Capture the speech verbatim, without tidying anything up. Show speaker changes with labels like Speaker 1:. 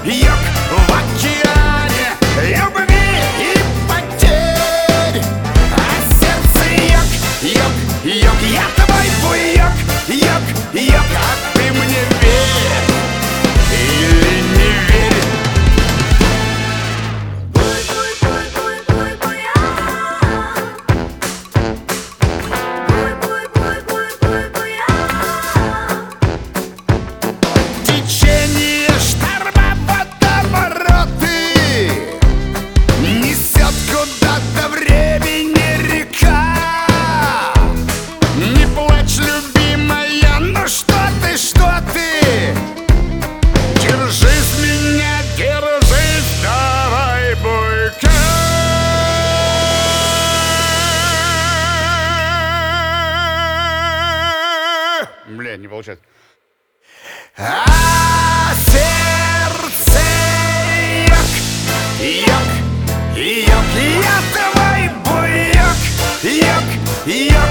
Speaker 1: йог в океане любви и потерь. А сердце йог, йог, йог, я твой буйок, йог, йог, а ты мне верь или не верь? Течение шторма, водовороты несет куда-то времени река. Не плачь, любимая, ну что ты, что ты? Держись меня, держись, давай, буйка. Бля, не получается. А сердце йог, йог, йог, я твой буйок, йог, йог.